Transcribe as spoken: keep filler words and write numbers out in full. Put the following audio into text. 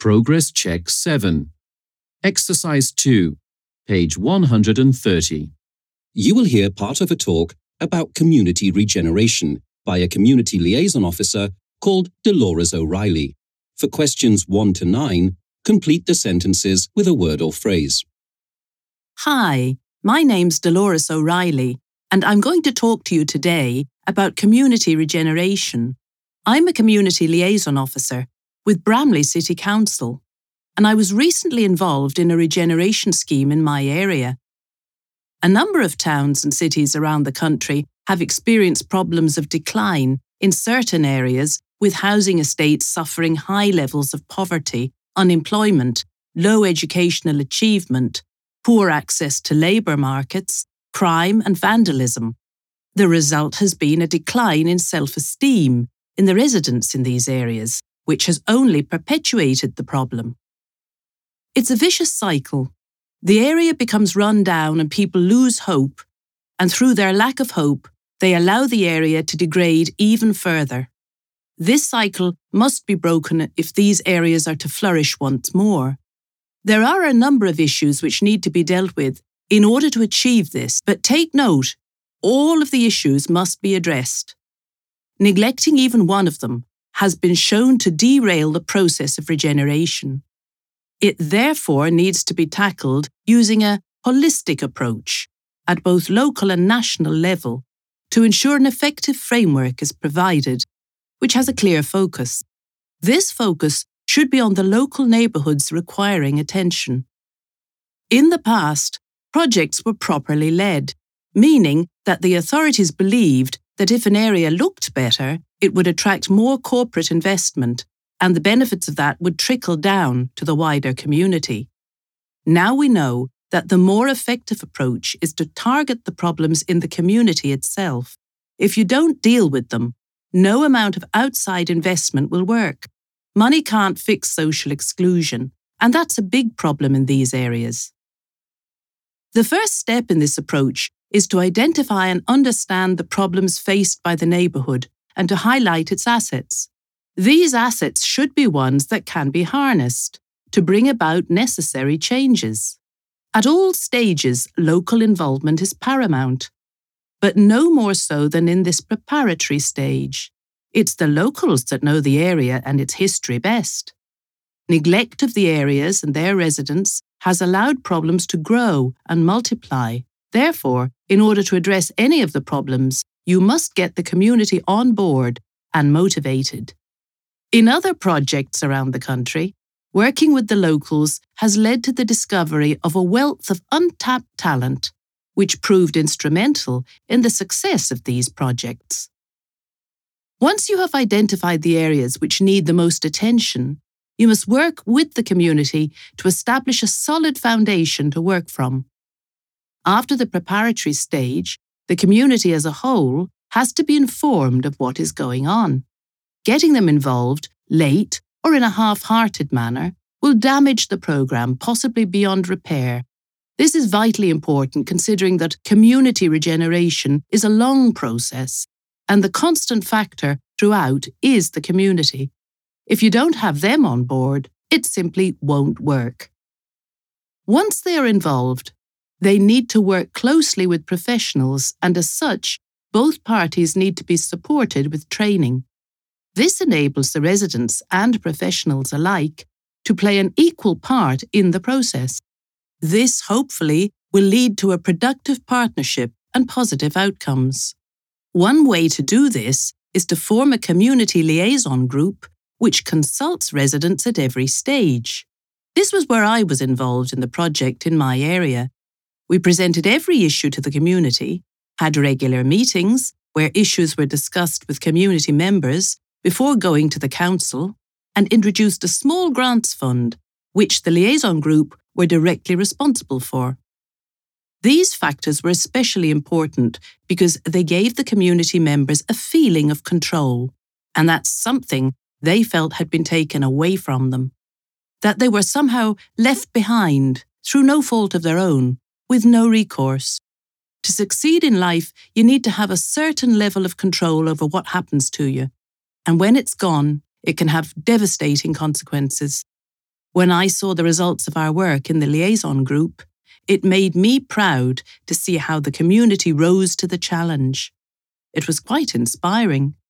Progress Check seven. Exercise two, page one hundred thirty. You will hear part of a talk about community regeneration by a community liaison officer called Dolores O'Reilly. For questions one to nine, complete the sentences with a word or phrase. Hi, my name's Dolores O'Reilly, and I'm going to talk to you today about community regeneration. I'm a community liaison officer with Bramley City Council, and I was recently involved in a regeneration scheme in my area. A number of towns and cities around the country have experienced problems of decline in certain areas, with housing estates suffering high levels of poverty, unemployment, low educational achievement, poor access to labour markets, crime and vandalism. The result has been a decline in self-esteem in the residents in these areas, which has only perpetuated the problem. It's a vicious cycle. The area becomes run down and people lose hope, and through their lack of hope, they allow the area to degrade even further. This cycle must be broken if these areas are to flourish once more. There are a number of issues which need to be dealt with in order to achieve this, but take note, all of the issues must be addressed. Neglecting even one of them has been shown to derail the process of regeneration. It therefore needs to be tackled using a holistic approach at both local and national level to ensure an effective framework is provided, which has a clear focus. This focus should be on the local neighbourhoods requiring attention. In the past, projects were properly led, meaning that the authorities believed that if an area looked better, it would attract more corporate investment, and the benefits of that would trickle down to the wider community. Now we know that the more effective approach is to target the problems in the community itself. If you don't deal with them, no amount of outside investment will work. Money can't fix social exclusion, and that's a big problem in these areas. The first step in this approach is to identify and understand the problems faced by the neighbourhood and to highlight its assets. These assets should be ones that can be harnessed to bring about necessary changes. At all stages, local involvement is paramount, but no more so than in this preparatory stage. It's the locals that know the area and its history best. Neglect of the areas and their residents has allowed problems to grow and multiply. Therefore, in order to address any of the problems, you must get the community on board and motivated. In other projects around the country, working with the locals has led to the discovery of a wealth of untapped talent, which proved instrumental in the success of these projects. Once you have identified the areas which need the most attention, you must work with the community to establish a solid foundation to work from. After the preparatory stage, the community as a whole has to be informed of what is going on. Getting them involved late or in a half-hearted manner will damage the programme, possibly beyond repair. This is vitally important considering that community regeneration is a long process, and the constant factor throughout is the community. If you don't have them on board, it simply won't work. Once they are involved, they need to work closely with professionals, and as such, both parties need to be supported with training. This enables the residents and professionals alike to play an equal part in the process. This, hopefully, will lead to a productive partnership and positive outcomes. One way to do this is to form a community liaison group which consults residents at every stage. This was where I was involved in the project in my area. We presented every issue to the community, had regular meetings where issues were discussed with community members before going to the council, and introduced a small grants fund, which the liaison group were directly responsible for. These factors were especially important because they gave the community members a feeling of control, and that's something they felt had been taken away from them. That they were somehow left behind through no fault of their own, with no recourse. To succeed in life, you need to have a certain level of control over what happens to you, and when it's gone, it can have devastating consequences. When I saw the results of our work in the liaison group, it made me proud to see how the community rose to the challenge. It was quite inspiring.